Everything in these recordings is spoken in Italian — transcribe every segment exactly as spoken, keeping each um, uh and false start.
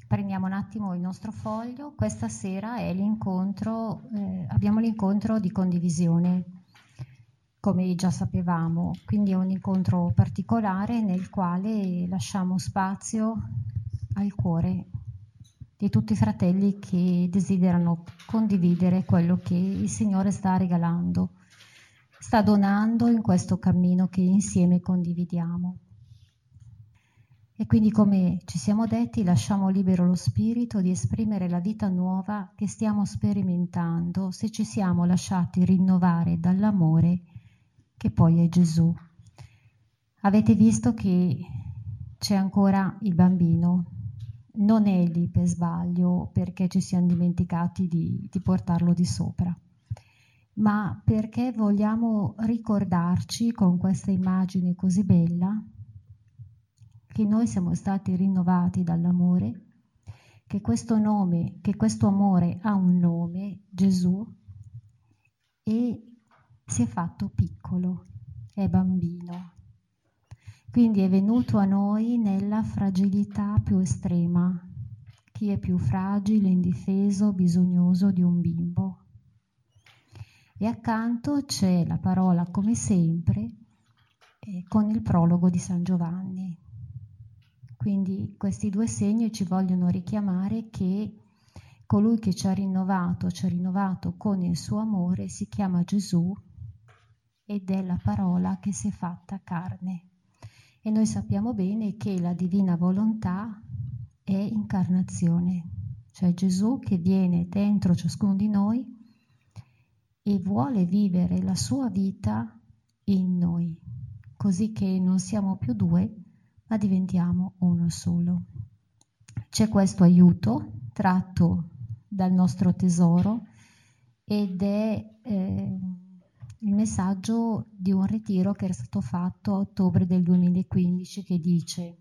prendiamo un attimo il nostro foglio. Questa sera è l'incontro, eh, abbiamo l'incontro di condivisione, come già sapevamo, quindi è un incontro particolare nel quale lasciamo spazio al cuore di tutti i fratelli che desiderano condividere quello che il Signore sta regalando, sta donando in questo cammino che insieme condividiamo. E quindi, come ci siamo detti, lasciamo libero lo spirito di esprimere la vita nuova che stiamo sperimentando se ci siamo lasciati rinnovare dall'amore che poi è Gesù. Avete visto che c'è ancora il bambino, non è lì per sbaglio perché ci siamo dimenticati di, di portarlo di sopra, ma perché vogliamo ricordarci con questa immagine così bella che noi siamo stati rinnovati dall'amore, che questo nome, che questo amore ha un nome, Gesù, e si è fatto piccolo, è bambino. Quindi è venuto a noi nella fragilità più estrema. Chi è più fragile, indifeso, bisognoso di un bimbo. E accanto c'è la parola, come sempre, eh, con il prologo di San Giovanni. Quindi questi due segni ci vogliono richiamare che colui che ci ha rinnovato, ci ha rinnovato con il suo amore, si chiama Gesù ed è la parola che si è fatta carne. E noi sappiamo bene che la divina volontà è incarnazione, cioè Gesù che viene dentro ciascuno di noi e vuole vivere la sua vita in noi, così che non siamo più due, ma diventiamo uno solo. C'è questo aiuto tratto dal nostro tesoro ed è eh, il messaggio di un ritiro che era stato fatto a ottobre del duemilaquindici che dice: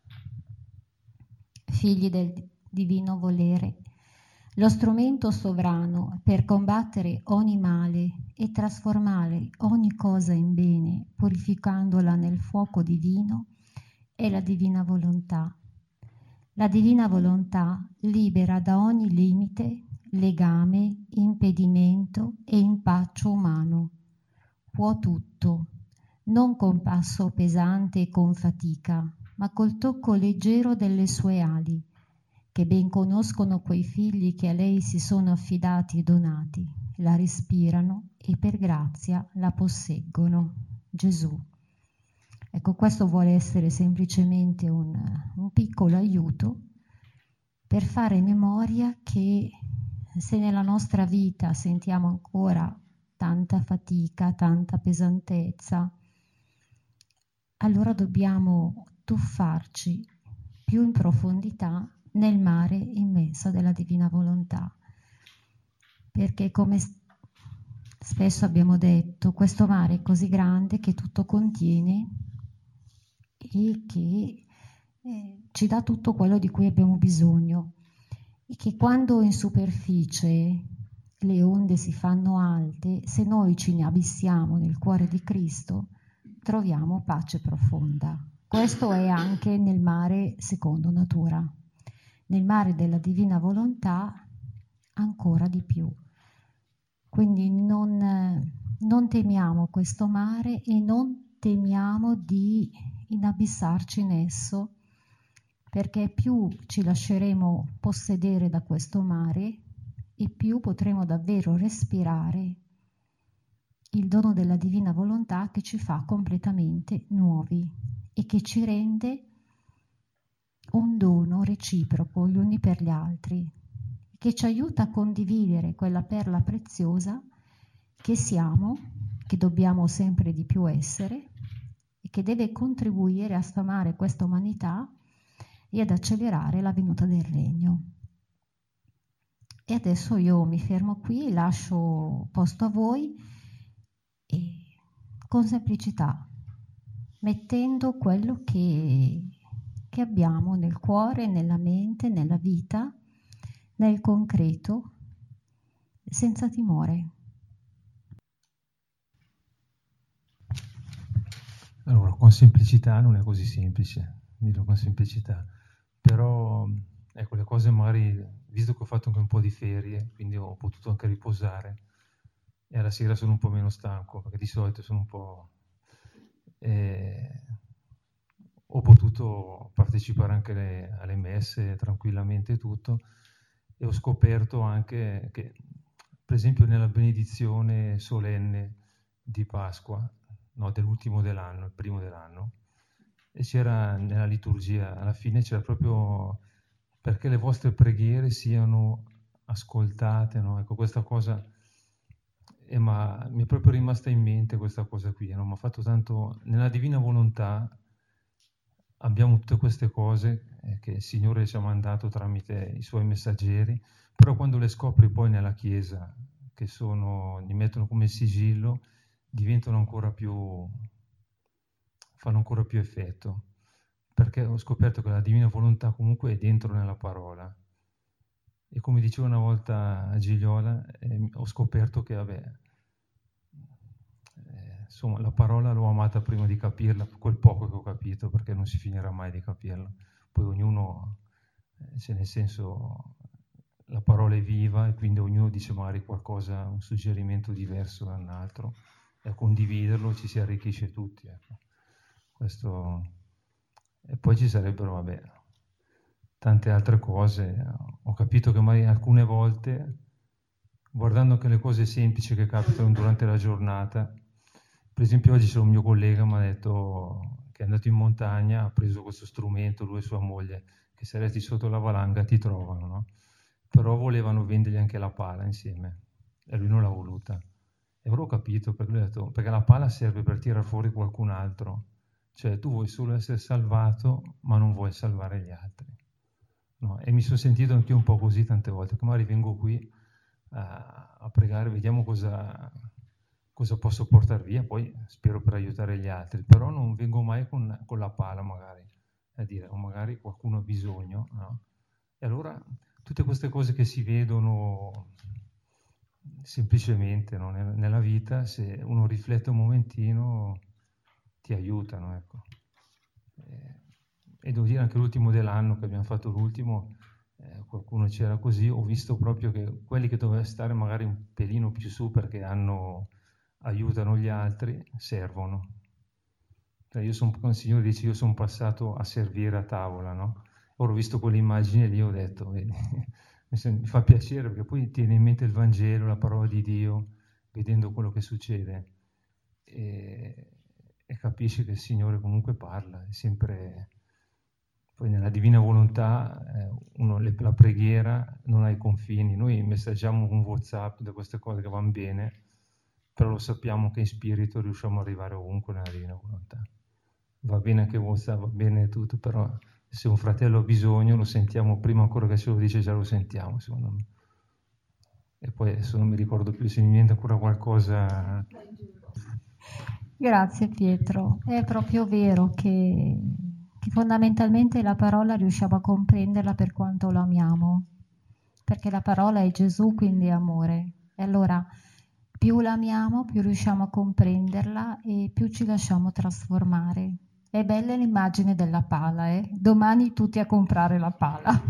figli del divino volere, lo strumento sovrano per combattere ogni male e trasformare ogni cosa in bene, purificandola nel fuoco divino, è la divina volontà. La divina volontà libera da ogni limite, legame, impedimento e impaccio umano. Può tutto, non con passo pesante e con fatica, ma col tocco leggero delle sue ali, che ben conoscono quei figli che a lei si sono affidati e donati, la respirano e per grazia la posseggono. Gesù. Ecco, questo vuole essere semplicemente un, un piccolo aiuto per fare memoria che se nella nostra vita sentiamo ancora tanta fatica, tanta pesantezza, allora dobbiamo tuffarci più in profondità nel mare immenso della divina volontà, perché come spesso abbiamo detto, questo mare è così grande che tutto contiene e che eh, ci dà tutto quello di cui abbiamo bisogno, e che quando in superficie le onde si fanno alte, se noi ci ne abissiamo nel cuore di Cristo, troviamo pace profonda. Questo è anche nel mare secondo natura, nel mare della divina volontà ancora di più. Quindi non, non temiamo questo mare e non temiamo di inabissarci in esso, perché più ci lasceremo possedere da questo mare e più potremo davvero respirare il dono della divina volontà che ci fa completamente nuovi e che ci rende un dono reciproco gli uni per gli altri, che ci aiuta a condividere quella perla preziosa che siamo, che dobbiamo sempre di più essere e che deve contribuire a sfamare questa umanità e ad accelerare la venuta del Regno. E adesso io mi fermo qui, lascio posto a voi e con semplicità, mettendo quello che, che abbiamo nel cuore, nella mente, nella vita, nel concreto, senza timore. Allora, con semplicità non è così semplice, dirlo con semplicità, però ecco, le cose cose magari, visto che ho fatto anche un po' di ferie, quindi ho potuto anche riposare, e alla sera sono un po' meno stanco, perché di solito sono un po'... Eh, ho potuto partecipare anche alle, alle messe tranquillamente e tutto, e ho scoperto anche che, per esempio, nella benedizione solenne di Pasqua, no, dell'ultimo dell'anno, il primo dell'anno, e c'era nella liturgia, alla fine c'era proprio perché le vostre preghiere siano ascoltate, no? Ecco, questa cosa eh, ma mi è proprio rimasta in mente questa cosa qui, no? Mi ha fatto tanto, nella divina volontà abbiamo tutte queste cose eh, che il Signore ci ha mandato tramite i suoi messaggeri, però quando le scopri poi nella Chiesa, che sono, li mettono come sigillo, diventano ancora più, fanno ancora più effetto, perché ho scoperto che la divina volontà comunque è dentro nella parola. E come dicevo una volta a Gigliola, eh, ho scoperto che, vabbè, eh, insomma, la parola l'ho amata prima di capirla, quel poco che ho capito, perché non si finirà mai di capirla. Poi ognuno, eh, cioè nel senso, la parola è viva e quindi ognuno dice magari qualcosa, un suggerimento diverso da un altro, e a condividerlo ci si arricchisce tutti. Ecco. Questo... E poi ci sarebbero, vabbè, tante altre cose. Ho capito che magari alcune volte, guardando anche le cose semplici che capitano durante la giornata, per esempio oggi c'è un mio collega mi ha detto che è andato in montagna, ha preso questo strumento, lui e sua moglie, che se resti sotto la valanga ti trovano, no? Però volevano vendergli anche la pala insieme e lui non l'ha voluta. E allora ho capito, perché lui ha detto, perché la pala serve per tirar fuori qualcun altro, cioè tu vuoi solo essere salvato ma non vuoi salvare gli altri. No, e mi sono sentito anche un po' così tante volte, che magari vengo qui a, a pregare, vediamo cosa, cosa posso portare via, poi spero per aiutare gli altri, però non vengo mai con, con la pala magari, a dire, o magari qualcuno ha bisogno, no? E allora tutte queste cose che si vedono semplicemente, no, nella vita, se uno riflette un momentino, ti aiutano, ecco. Eh, e devo dire anche l'ultimo dell'anno, che abbiamo fatto l'ultimo, eh, qualcuno c'era così, ho visto proprio che quelli che dovevano stare magari un pelino più su perché hanno, aiutano gli altri, servono. Cioè io sono, come il Signore dice, io sono passato a servire a tavola, no? Ora ho visto quell'immagine lì, ho detto, vedi, mi fa piacere perché poi tieni in mente il Vangelo, la parola di Dio, vedendo quello che succede, e, e capisci che il Signore comunque parla, è sempre... Poi nella divina volontà eh, uno, le, la preghiera non ha i confini, noi messaggiamo con WhatsApp da queste cose che vanno bene, però lo sappiamo che in spirito riusciamo ad arrivare ovunque nella divina volontà. Va bene anche WhatsApp, va bene tutto, però se un fratello ha bisogno lo sentiamo prima ancora che ce lo dice, già lo sentiamo, secondo me. E poi adesso non mi ricordo più se mi viene ancora qualcosa. Grazie Pietro, è proprio vero che, che fondamentalmente la parola riusciamo a comprenderla per quanto lo amiamo, perché la parola è Gesù, quindi è amore. E allora più l'amiamo, più riusciamo a comprenderla e più ci lasciamo trasformare. È bella l'immagine della pala, eh? Domani tutti a comprare la pala.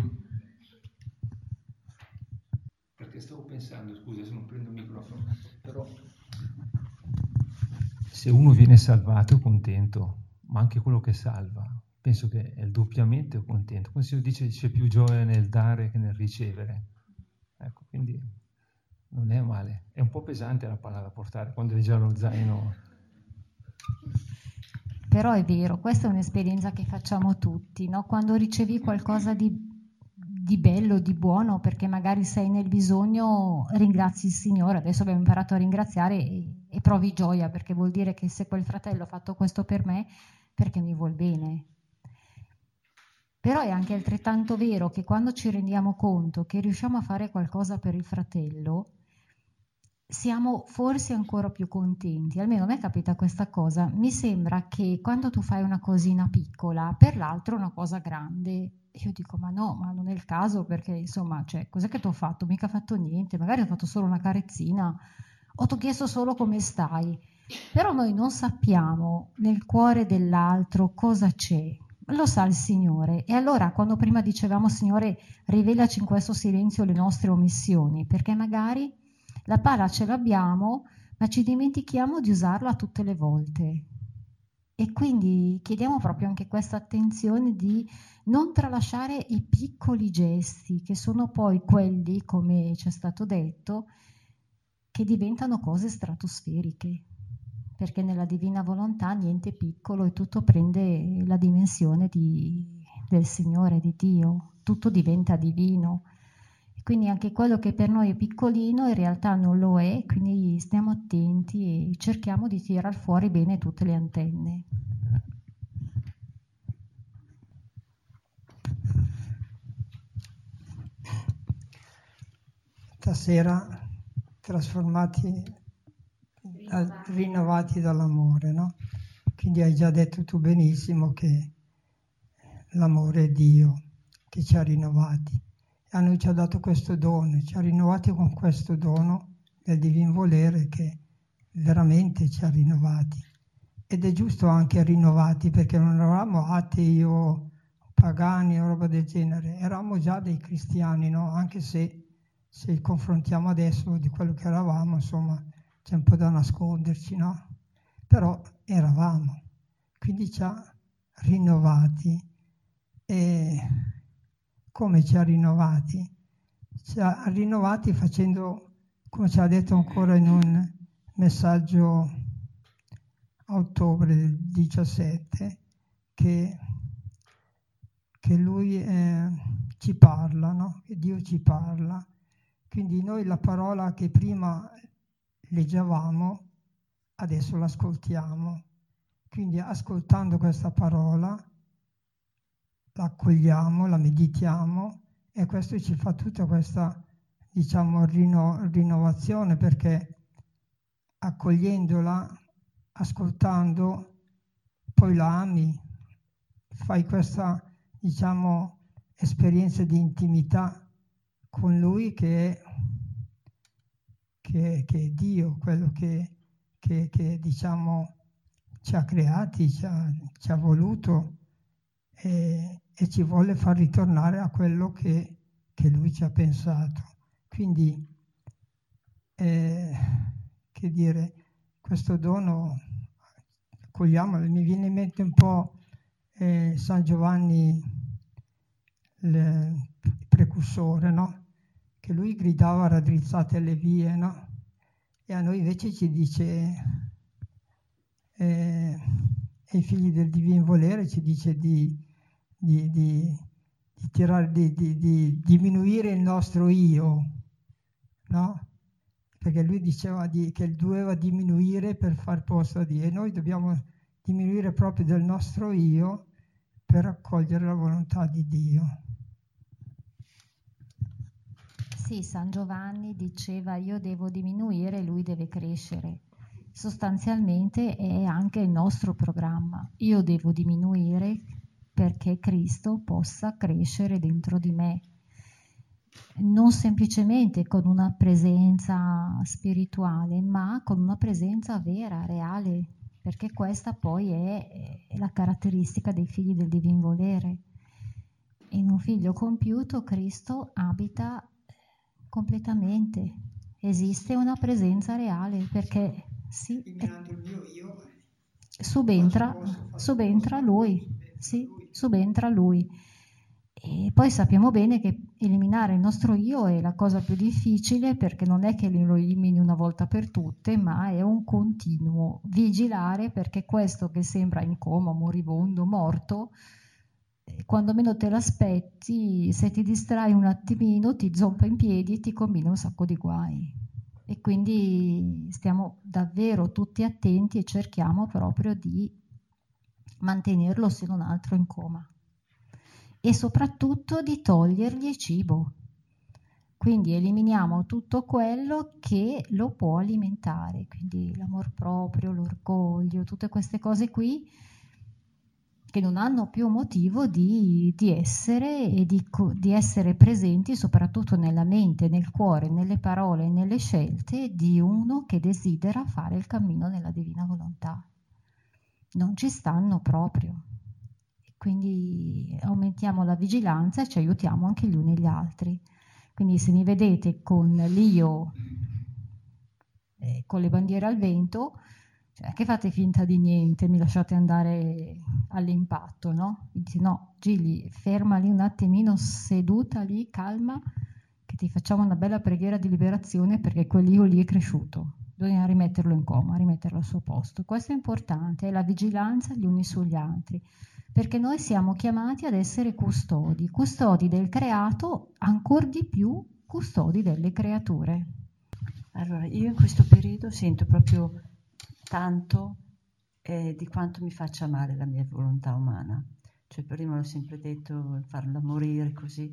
Perché stavo pensando, scusa se non prendo il microfono, però se uno viene salvato è contento, ma anche quello che salva, penso che è doppiamente contento. Come si dice, c'è più gioia nel dare che nel ricevere. Ecco, quindi non è male. È un po' pesante la palla da portare quando è già lo zaino. Però è vero, questa è un'esperienza che facciamo tutti, no? Quando ricevi qualcosa di, di bello, di buono, perché magari sei nel bisogno, ringrazi il Signore. Adesso abbiamo imparato a ringraziare e, e provi gioia, perché vuol dire che se quel fratello ha fatto questo per me, perché mi vuol bene. Però è anche altrettanto vero che quando ci rendiamo conto che riusciamo a fare qualcosa per il fratello, siamo forse ancora più contenti. Almeno a me capita questa cosa. Mi sembra che quando tu fai una cosina piccola, per l'altro una cosa grande, io dico ma no, ma non è il caso, perché insomma, cioè, cos'è che ti ho fatto? Mica fatto niente, magari ho fatto solo una carezzina, o ti ho chiesto solo come stai. Però noi non sappiamo nel cuore dell'altro cosa c'è. lo sa il Signore. E allora quando prima dicevamo Signore rivelaci in questo silenzio le nostre omissioni, perché magari la pala ce l'abbiamo ma ci dimentichiamo di usarla tutte le volte. E quindi chiediamo proprio anche questa attenzione di non tralasciare i piccoli gesti, che sono poi quelli, come ci è stato detto, che diventano cose stratosferiche, perché nella divina volontà niente è piccolo e tutto prende la dimensione di, del Signore, di Dio, tutto diventa divino. Quindi anche quello che per noi è piccolino in realtà non lo è, quindi stiamo attenti e cerchiamo di tirar fuori bene tutte le antenne. Stasera trasformati, rinnovati, rinnovati dall'amore, no? Quindi hai già detto tu benissimo che l'amore è Dio che ci ha rinnovati. A noi ci ha dato questo dono, ci ha rinnovati con questo dono del divin volere che veramente ci ha rinnovati. Ed è giusto anche rinnovati, perché non eravamo atei o pagani o roba del genere, eravamo già dei cristiani, no? Anche se, se confrontiamo adesso di quello che eravamo, insomma, c'è un po' da nasconderci, no? Però eravamo, quindi ci ha rinnovati. E come ci ha rinnovati? Ci ha rinnovati facendo, come ci ha detto ancora in un messaggio a ottobre del diciassette, che, che lui eh, ci parla, no? Che Dio ci parla. Quindi noi la parola che prima leggevamo, adesso l'ascoltiamo. Quindi ascoltando questa parola, la accogliamo, la meditiamo e questo ci fa tutta questa, diciamo, rino, rinnovazione, perché accogliendola, ascoltando, poi la ami, fai questa, diciamo, esperienza di intimità con Lui che è, che, che è Dio, quello che, che, che diciamo, ci ha creati, ci ha, ci ha voluto e, e ci vuole far ritornare a quello che, che Lui ci ha pensato. Quindi, eh, che dire, questo dono, accogliamolo. Mi viene in mente un po' eh, San Giovanni, il precursore, no? Che lui gridava raddrizzate le vie, no? E a noi invece ci dice, eh, ai figli del divin volere ci dice di, di, di, di, tirare, di, di, di diminuire il nostro io, no? Perché lui diceva di, che doveva diminuire per far posto a Dio, e noi dobbiamo diminuire proprio del nostro io per accogliere la volontà di Dio. Sì, San Giovanni diceva io devo diminuire, lui deve crescere. Sostanzialmente è anche il nostro programma. Io devo diminuire perché Cristo possa crescere dentro di me. Non semplicemente con una presenza spirituale, ma con una presenza vera, reale, perché questa poi è, è la caratteristica dei figli del divin volere. In un figlio compiuto Cristo abita completamente, esiste una presenza reale, perché sì, eliminando il mio io, subentra, subentra lui, sì, subentra lui. E poi sappiamo bene che eliminare il nostro io è la cosa più difficile, perché non è che lo elimini una volta per tutte, ma è un continuo vigilare perché questo che sembra in coma, moribondo, morto, quando meno te l'aspetti, se ti distrai un attimino, ti zoppa in piedi e ti combina un sacco di guai. E quindi stiamo davvero tutti attenti e cerchiamo proprio di mantenerlo, se non altro, in coma. E soprattutto di togliergli il cibo. Quindi eliminiamo tutto quello che lo può alimentare, quindi l'amor proprio, l'orgoglio, tutte queste cose qui che non hanno più motivo di, di essere e di, di essere presenti soprattutto nella mente, nel cuore, nelle parole, nelle scelte di uno che desidera fare il cammino nella divina volontà. Non ci stanno proprio. Quindi aumentiamo la vigilanza e ci aiutiamo anche gli uni gli altri. Quindi se mi vedete con l'io, eh, con le bandiere al vento, cioè che fate finta di niente, mi lasciate andare all'impatto, no? Dici no, Gigli, ferma lì un attimino, seduta lì, calma, che ti facciamo una bella preghiera di liberazione perché quell'io lì è cresciuto. Bisogna rimetterlo in coma, rimetterlo al suo posto. Questo è importante, è la vigilanza gli uni sugli altri, perché noi siamo chiamati ad essere custodi, custodi del creato, ancor di più custodi delle creature. Allora, io in questo periodo sento proprio tanto eh, di quanto mi faccia male la mia volontà umana. Cioè, prima l'ho sempre detto, farla morire così,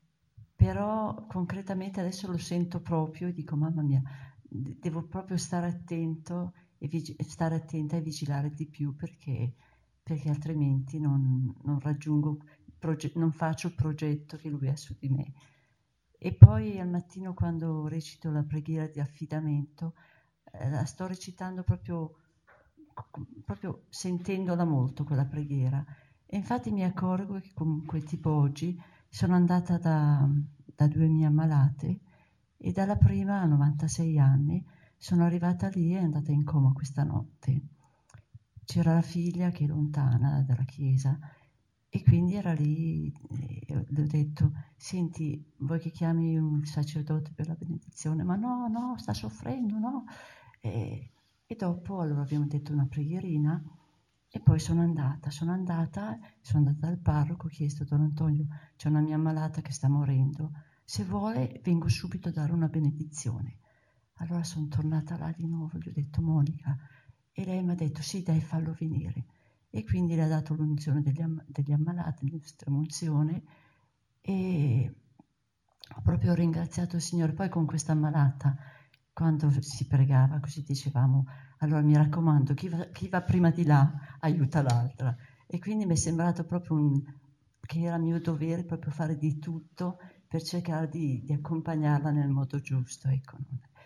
però concretamente adesso lo sento proprio e dico, mamma mia, devo proprio stare attento e vig- stare attenta e vigilare di più perché, perché altrimenti non, non raggiungo, proge- non faccio il progetto che lui ha su di me. E poi al mattino quando recito la preghiera di affidamento, eh, la sto recitando proprio, proprio sentendola molto quella preghiera. E infatti mi accorgo che comunque tipo oggi sono andata da, da due mie ammalate e dalla prima a novantasei anni sono arrivata lì e è andata in coma questa notte. C'era la figlia che è lontana dalla chiesa e quindi era lì, e le ho detto, senti, vuoi che chiami un sacerdote per la benedizione? Ma no, no, sta soffrendo, no. E, e dopo allora abbiamo detto una preghierina e poi sono andata, sono andata, sono andata dal parroco, ho chiesto, Don Antonio, c'è una mia ammalata che sta morendo, se vuole vengo subito a dare una benedizione. Allora sono tornata là di nuovo, gli ho detto, Monica, e lei mi ha detto, sì dai, fallo venire. E quindi le ha dato l'unzione degli, am- degli ammalati, l'estrema-unzione, e ho proprio ringraziato il Signore. Poi con questa ammalata, quando si pregava, così dicevamo, allora mi raccomando, chi va, chi va prima di là aiuta l'altra. E quindi mi è sembrato proprio un, che era mio dovere proprio fare di tutto per cercare di, di accompagnarla nel modo giusto. Ecco.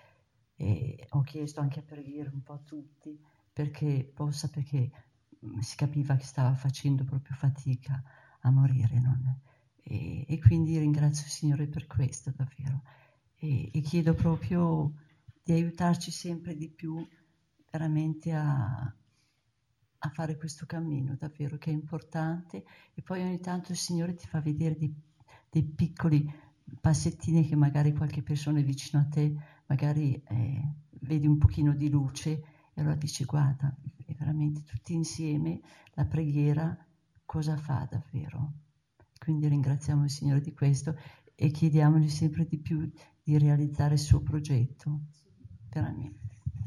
E ho chiesto anche a preghiere un po' a tutti perché possa, perché si capiva che stava facendo proprio fatica a morire. Non? E, e quindi ringrazio il Signore per questo davvero. E, e chiedo proprio di aiutarci sempre di più veramente a, a fare questo cammino davvero che è importante, e poi ogni tanto il Signore ti fa vedere dei, dei piccoli passettini che magari qualche persona è vicino a te, magari eh, vedi un pochino di luce e allora dici guarda, è veramente tutti insieme la preghiera cosa fa davvero. Quindi ringraziamo il Signore di questo e chiediamogli sempre di più di realizzare il suo progetto veramente.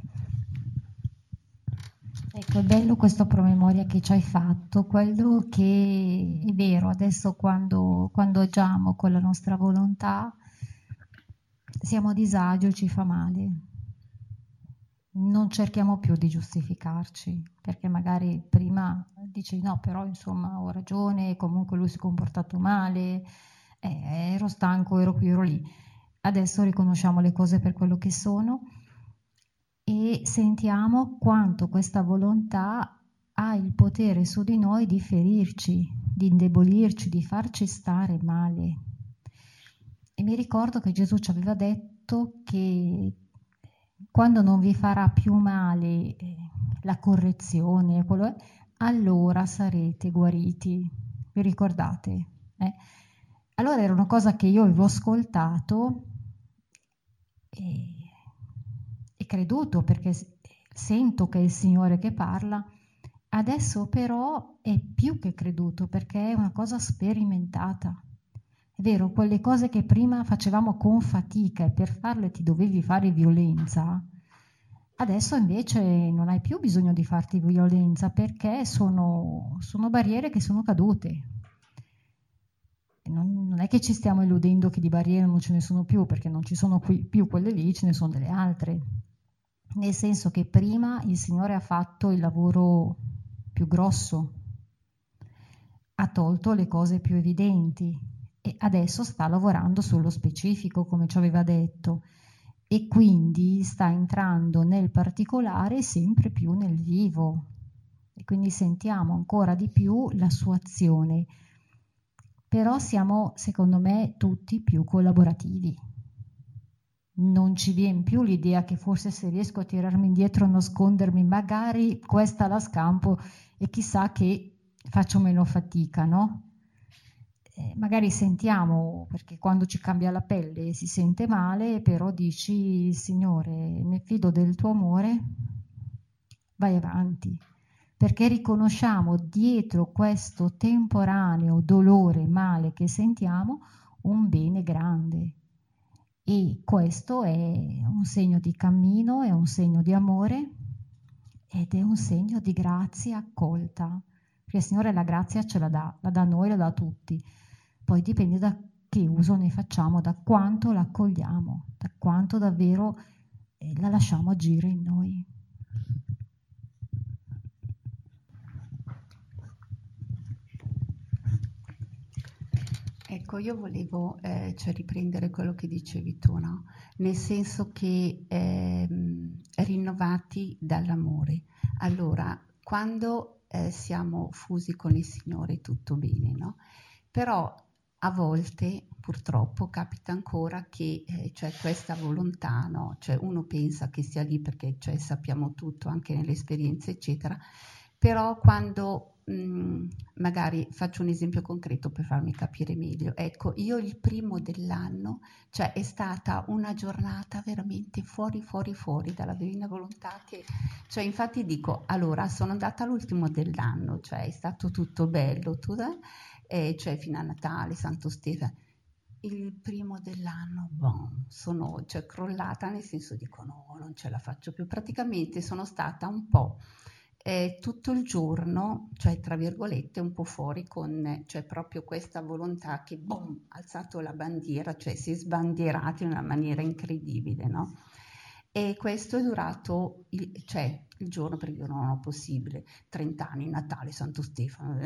Ecco, è bello questo promemoria che ci hai fatto, quello che è vero, adesso quando, quando agiamo con la nostra volontà siamo a disagio, ci fa male. Non cerchiamo più di giustificarci, perché magari prima dici no, però insomma ho ragione, comunque lui si è comportato male, eh, ero stanco, ero qui, ero lì. Adesso riconosciamo le cose per quello che sono e sentiamo quanto questa volontà ha il potere su di noi di ferirci, di indebolirci, di farci stare male. E mi ricordo che Gesù ci aveva detto che quando non vi farà più male eh, la correzione, quello è, allora sarete guariti. Vi ricordate? Eh? Allora era una cosa che io avevo ascoltato e, e creduto, perché sento che è il Signore che parla. Adesso però è più che creduto, perché è una cosa sperimentata. È vero, quelle cose che prima facevamo con fatica e per farle ti dovevi fare violenza, adesso invece non hai più bisogno di farti violenza perché sono, sono barriere che sono cadute. Non, non è che ci stiamo illudendo che di barriere non ce ne sono più, perché non ci sono qui, più quelle lì, ce ne sono delle altre. Nel senso che prima il Signore ha fatto il lavoro più grosso, ha tolto le cose più evidenti e adesso sta lavorando sullo specifico, come ci aveva detto, e quindi sta entrando nel particolare sempre più nel vivo. e quindi sentiamo ancora di più la sua azione. Però siamo, secondo me, tutti più collaborativi. Non ci viene più l'idea che forse se riesco a tirarmi indietro, a nascondermi, magari questa la scampo e chissà che faccio meno fatica, no? Eh, magari sentiamo, perché quando ci cambia la pelle si sente male, però dici, Signore, mi fido del tuo amore, vai avanti. Perché riconosciamo dietro questo temporaneo dolore, male che sentiamo, un bene grande. E questo è un segno di cammino, è un segno di amore ed è un segno di grazia accolta. Perché il Signore la grazia ce la dà, la dà a noi, la dà a tutti. Poi dipende da che uso ne facciamo, da quanto la accogliamo, da quanto davvero eh, la lasciamo agire in noi. Ecco, io volevo eh, cioè riprendere quello che dicevi tu, no? Nel senso che ehm, rinnovati dall'amore. Allora, quando eh, siamo fusi con il Signore tutto bene, no? Però a volte purtroppo capita ancora che eh, c'è questa volontà, no? Cioè uno pensa che sia lì perché cioè, sappiamo tutto anche nelle esperienze eccetera, però quando mh, magari faccio un esempio concreto per farmi capire meglio, ecco, io il primo dell'anno, cioè è stata una giornata veramente fuori fuori fuori dalla divina volontà, che cioè infatti dico, allora sono andata all'ultimo dell'anno, cioè è stato tutto bello, tutto, eh, cioè fino a Natale, Santo Stefano. Il primo dell'anno, boh, sono cioè, crollata, nel senso dico no, non ce la faccio più. Praticamente sono stata un po' eh, tutto il giorno, cioè tra virgolette, un po' fuori con cioè, proprio questa volontà che, boom, ha alzato la bandiera, cioè si è sbandierata in una maniera incredibile, no? E questo è durato, il, cioè, il giorno, perché io non ho possibile, trenta anni, Natale, Santo Stefano,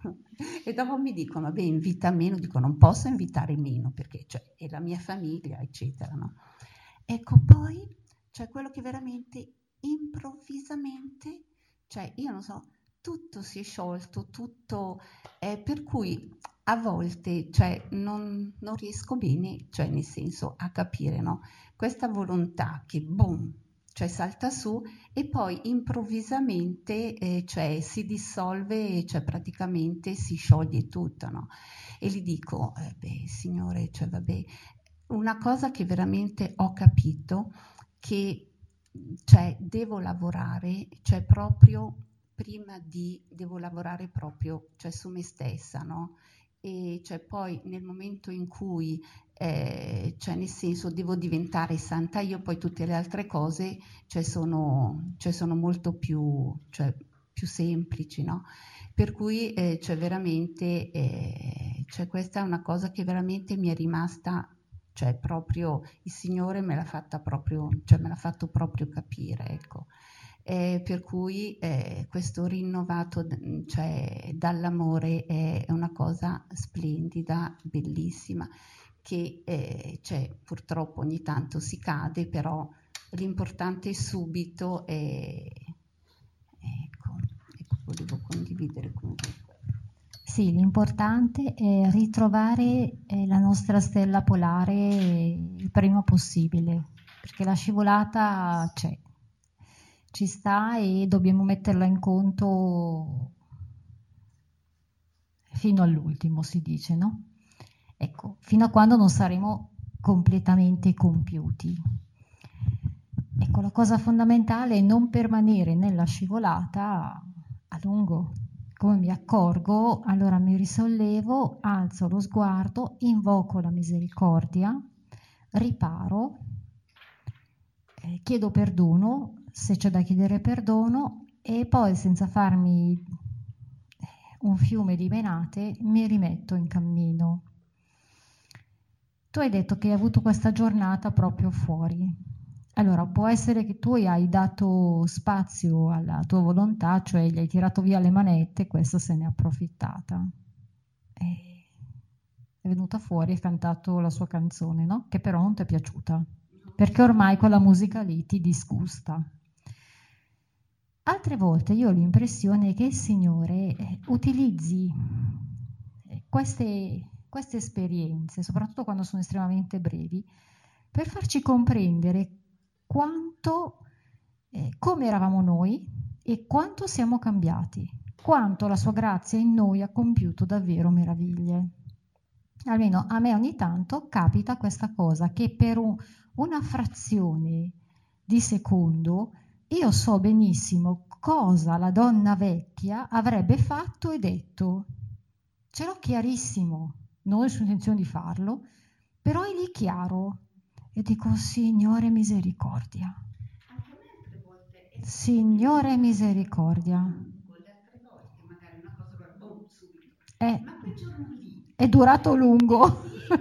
e dopo mi dicono, beh, invita meno, dico, non posso invitare meno, perché cioè, è la mia famiglia, eccetera, no? Ecco, poi c'è quello che veramente improvvisamente, cioè, io non so, tutto si è sciolto, tutto, eh, per cui a volte, cioè, non, non riesco bene, cioè, nel senso, a capire, no? Questa volontà che, boom, cioè salta su e poi improvvisamente eh, cioè, si dissolve, cioè praticamente si scioglie tutto, no? E gli dico, eh, beh, Signore, cioè vabbè, una cosa che veramente ho capito, che cioè, devo lavorare, cioè proprio prima di, devo lavorare proprio cioè, su me stessa, no? E cioè poi nel momento in cui eh, cioè nel senso devo diventare santa io, poi tutte le altre cose cioè sono, cioè sono molto più, cioè, più semplici, no? Per cui eh, cioè veramente eh, cioè questa è una cosa che veramente mi è rimasta, cioè proprio il Signore me l'ha fatta proprio, cioè me l'ha fatto proprio capire, ecco. Eh, per cui eh, questo rinnovato cioè, dall'amore è una cosa splendida, bellissima, che eh, cioè, purtroppo ogni tanto si cade, però l'importante è subito e ecco, ecco, volevo condividere con voi. Sì, l'importante è ritrovare eh, la nostra stella polare il prima possibile, perché la scivolata c'è. Ci sta e dobbiamo metterla in conto fino all'ultimo, si dice, no? Ecco, fino a quando non saremo completamente compiuti. Ecco, la cosa fondamentale è non permanere nella scivolata a lungo. Come mi accorgo, allora mi risollevo, alzo lo sguardo, invoco la misericordia, riparo, eh, chiedo perdono, se c'è da chiedere perdono, e poi senza farmi un fiume di menate mi rimetto in cammino. Tu hai detto che hai avuto questa giornata proprio fuori. Allora, può essere che tu hai dato spazio alla tua volontà, cioè gli hai tirato via le manette e questa se ne è approfittata. E è venuta fuori e ha cantato la sua canzone, no? Che però non ti è piaciuta, perché ormai quella musica lì ti disgusta. Altre volte io ho l'impressione che il Signore eh, utilizzi eh, queste, queste esperienze, soprattutto quando sono estremamente brevi, per farci comprendere quanto, eh, come eravamo noi e quanto siamo cambiati, quanto la sua grazia in noi ha compiuto davvero meraviglie. Almeno a me ogni tanto capita questa cosa, che per un, una frazione di secondo io so benissimo cosa la donna vecchia avrebbe fatto e detto. Ce l'ho chiarissimo, non ho nessuna intenzione di farlo, però è lì chiaro. E dico, Signore misericordia. Anche a me altre volte è Signore misericordia. le altre volte magari una cosa va boom, subito. È, Ma quel giorno lì è durato lungo.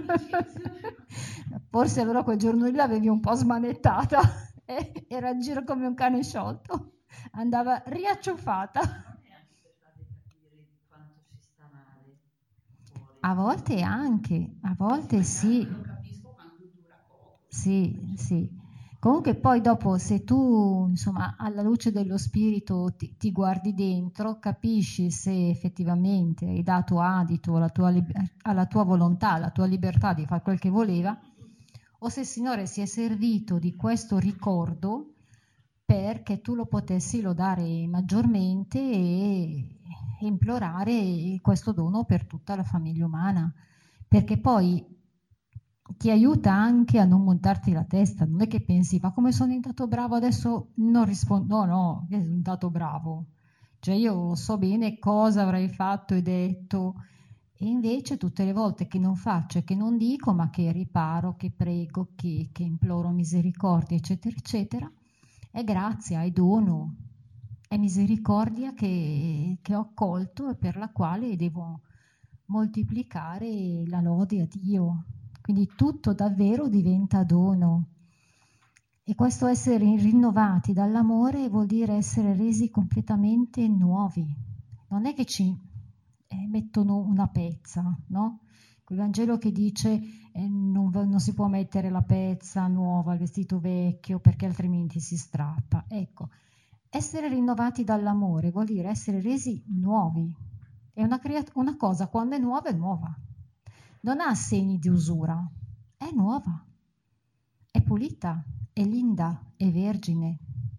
sì, Forse allora quel giorno lì l'avevi un po' smanettata. Eh, era in giro come un cane sciolto, andava riacciuffata. E anche per farvi capire di quanto si sta male fuori. A volte anche, a volte sì, lo capisco quando dura poco. sì, sì. Comunque poi dopo, se tu, insomma, alla luce dello spirito ti, ti guardi dentro, capisci se effettivamente hai dato adito alla tua, lib- alla tua volontà, alla tua libertà di fare quel che voleva, o se il Signore si è servito di questo ricordo perché tu lo potessi lodare maggiormente e, e implorare questo dono per tutta la famiglia umana, perché poi ti aiuta anche a non montarti la testa, non è che pensi, ma come sono diventato bravo adesso non rispondo, no, no, che sono diventato bravo, cioè io so bene cosa avrei fatto e detto, e invece tutte le volte che non faccio e che non dico, ma che riparo, che prego, che, che imploro misericordia, eccetera, eccetera, è grazia, è dono, è misericordia che, che ho accolto e per la quale devo moltiplicare la lode a Dio. Quindi tutto davvero diventa dono. E questo essere rinnovati dall'amore vuol dire essere resi completamente nuovi. Non è che ci eh, mettono una pezza, no? Quel Vangelo che dice eh, non, non si può mettere la pezza nuova al vestito vecchio perché altrimenti si strappa. Ecco, essere rinnovati dall'amore vuol dire essere resi nuovi. È una, creat- una cosa, quando è nuova, è nuova. Non ha segni di usura, è nuova, è pulita, è linda, è vergine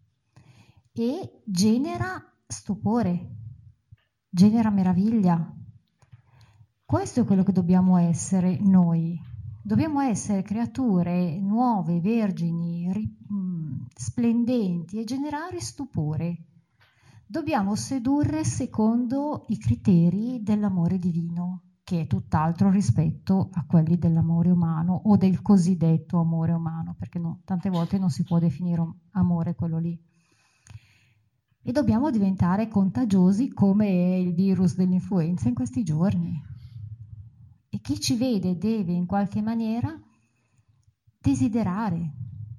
e genera stupore, genera meraviglia. Questo è quello che dobbiamo essere noi. Dobbiamo essere creature nuove, vergini, ri- mh, splendenti e generare stupore. Dobbiamo sedurre secondo i criteri dell'amore divino, che è tutt'altro rispetto a quelli dell'amore umano o del cosiddetto amore umano, perché no, tante volte non si può definire amore quello lì. E dobbiamo diventare contagiosi come è il virus dell'influenza in questi giorni. E chi ci vede deve in qualche maniera desiderare,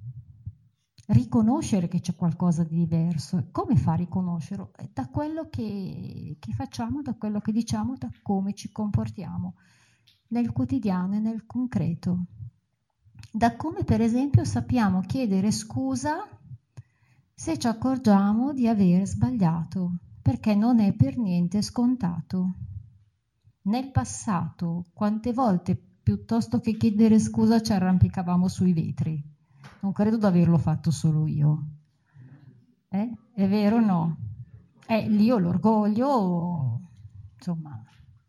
riconoscere che c'è qualcosa di diverso. Come fa a riconoscerlo? Da quello che, che facciamo, da quello che diciamo, da come ci comportiamo nel quotidiano e nel concreto. Da come per esempio sappiamo chiedere scusa se ci accorgiamo di aver sbagliato, perché non è per niente scontato. Nel passato, quante volte piuttosto che chiedere scusa ci arrampicavamo sui vetri? Non credo di averlo fatto solo io. Eh? È vero o no? Eh, lì ho l'orgoglio, insomma,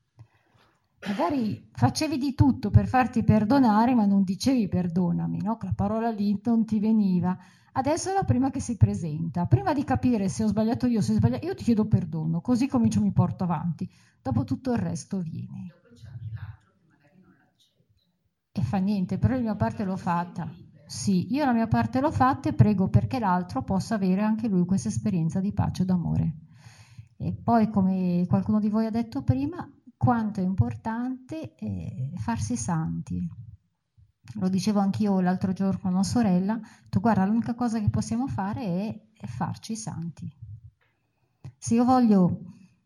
magari facevi di tutto per farti perdonare, ma non dicevi perdonami, no? La parola lì non ti veniva. Adesso è la prima che si presenta. Prima di capire se ho sbagliato io, se ho sbagliato, io ti chiedo perdono, così comincio, mi porto avanti. Dopo tutto il resto viene. Dopo c'è anche l'altro che magari non l'accetta. E fa niente, però la mia parte l'ho fatta. Sì, io la mia parte l'ho fatta e prego perché l'altro possa avere anche lui questa esperienza di pace e d'amore. E poi, come qualcuno di voi ha detto prima, quanto è importante eh, farsi santi. Lo dicevo anch'io l'altro giorno con una sorella, tu guarda, l'unica cosa che possiamo fare è, è farci santi. Se io voglio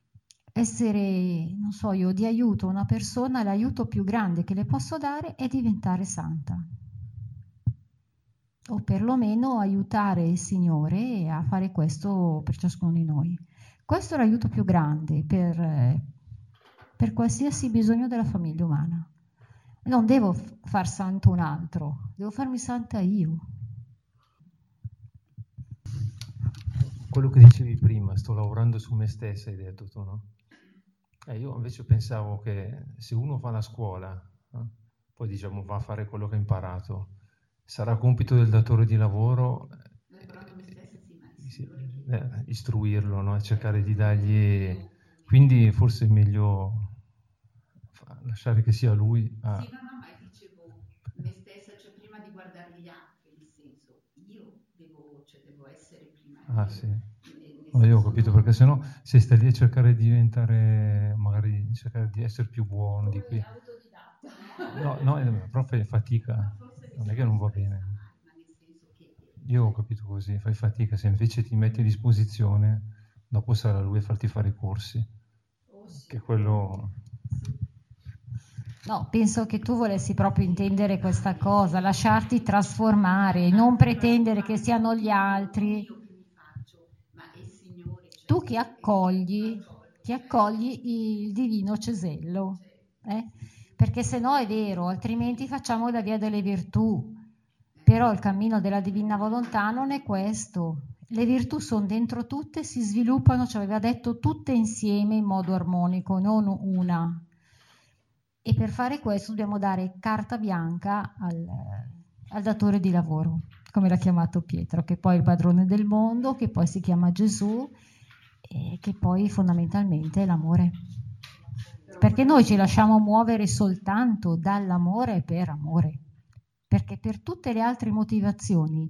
essere, non so io, di aiuto a una persona, l'aiuto più grande che le posso dare è diventare santa. o perlomeno aiutare il Signore a fare questo per ciascuno di noi. Questo è l'aiuto più grande per, per qualsiasi bisogno della famiglia umana. Non devo far santo un altro, devo farmi santa io. Quello che dicevi prima, sto lavorando su me stessa, hai detto tu, no? Eh, io invece pensavo che se uno fa la scuola, eh, poi diciamo va a fare quello che ha imparato, sarà compito del datore di lavoro eh, sì, eh, istruirlo, no? E cercare di dargli... Quindi forse è meglio fa- lasciare che sia lui a... Sì, no, no, ma dicevo me stessa, cioè prima di guardare gli altri, nel senso, io devo, cioè, devo essere prima Ah io. sì, Nel, nel ma io ho senso, capito, no, perché sennò se stai lì a cercare di diventare, magari cercare di essere più buono di qui... autodidatta. No, no, eh, però fai fatica, Ma forse mi non è sono che non va espressa bene. male, ma nel senso che, Io ho cioè, capito così, fai fatica, se invece ti metti a disposizione, dopo sarà lui a farti fare i corsi, oh sì, che quello... sì. No, penso che tu volessi proprio intendere questa cosa, lasciarti trasformare, non pretendere che siano gli altri. Non io che mi faccio, ma è il Signore, cioè, Tu che che, accogli, che accolgo, che cioè, accogli il divino cesello, cioè, eh? sì, sì. Perché se no è vero, altrimenti facciamo la via delle virtù. Però il cammino della divina volontà non è questo. Le virtù sono dentro tutte, si sviluppano, ci aveva detto, tutte insieme in modo armonico, non una. E per fare questo dobbiamo dare carta bianca al, al datore di lavoro, come l'ha chiamato Pietro, che poi è il padrone del mondo, che poi si chiama Gesù e che poi fondamentalmente è l'amore. Perché noi ci lasciamo muovere soltanto dall'amore per amore, perché per tutte le altre motivazioni,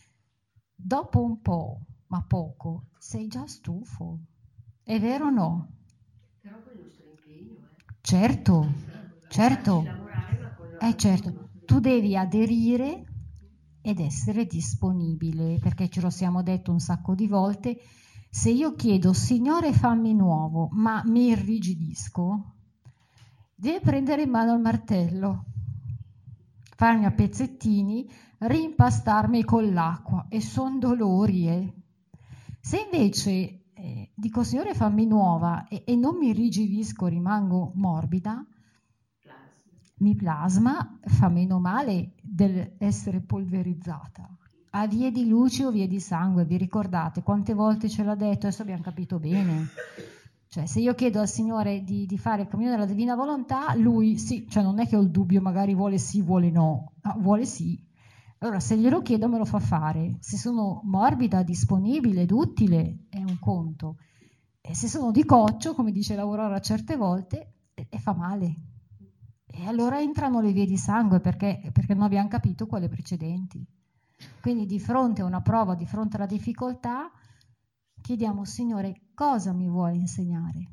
dopo un po', ma poco, sei già stufo. È vero o no? Però con il nostro impegno, eh. Certo, certo, Farci lavorare, ma con eh certo, tu devi aderire ed essere disponibile, perché ce lo siamo detto un sacco di volte, se io chiedo Signore fammi nuovo, ma mi irrigidisco, devi prendere in mano il martello, farmi a pezzettini, rimpastarmi con l'acqua e son dolori. Eh. Se invece eh, dico Signore fammi nuova e, e non mi irrigidisco, rimango morbida, mi plasma, fa meno male dell'essere polverizzata. A vie di luce o vie di sangue, vi ricordate quante volte ce l'ha detto? Adesso abbiamo capito bene. Cioè, se io chiedo al Signore di, di fare il cammino della divina volontà, lui sì, cioè non è che ho il dubbio, magari vuole sì, vuole no, no vuole sì. Allora, se glielo chiedo me lo fa fare. Se sono morbida, disponibile ed utile, è un conto. E se sono di coccio, come dice l'Aurora certe volte, e, e fa male. E allora entrano le vie di sangue perché, perché non abbiamo capito quelle precedenti. Quindi di fronte a una prova, di fronte alla difficoltà, chiediamo, Signore, cosa mi vuoi insegnare?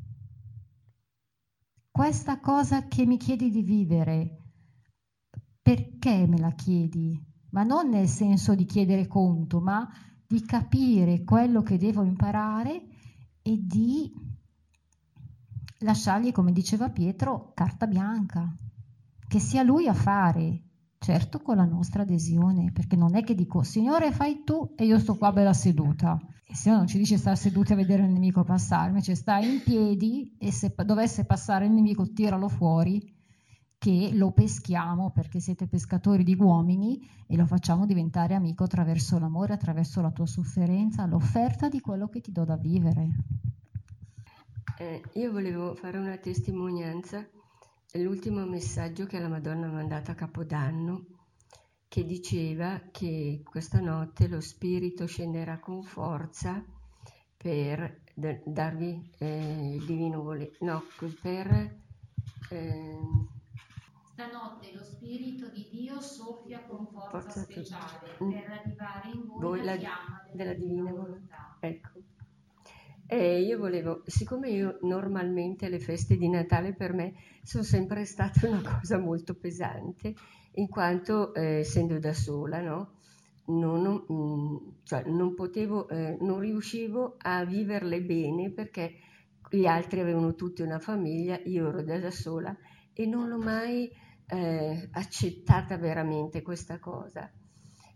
Questa cosa che mi chiedi di vivere, perché me la chiedi? Ma non nel senso di chiedere conto, ma di capire quello che devo imparare e di lasciargli, come diceva Pietro, carta bianca, che sia lui a fare, certo con la nostra adesione, perché non è che dico Signore fai tu e io sto qua bella seduta. Il Signore non ci dice stare seduti a vedere il nemico passare, invece stai in piedi e se dovesse passare il nemico tiralo fuori, che lo peschiamo perché siete pescatori di uomini e lo facciamo diventare amico attraverso l'amore, attraverso la tua sofferenza, l'offerta di quello che ti do da vivere. Eh, io volevo fare una testimonianza, l'ultimo messaggio che la Madonna ha mandato a Capodanno, che diceva che questa notte lo Spirito scenderà con forza per d- darvi eh, il divino volere, no, per... Eh, Stanotte lo Spirito di Dio soffia con forza, forza speciale mm. per attivare in voi, voi la la, fiamma della, della divina divina volontà. Ecco. E io volevo, siccome io normalmente le feste di Natale per me sono sempre state una cosa molto pesante, in quanto eh, essendo da sola, no? Non, non, mh, cioè non potevo, eh, non riuscivo a viverle bene perché gli altri avevano tutti una famiglia, io ero da sola e non l'ho mai eh, accettata veramente questa cosa.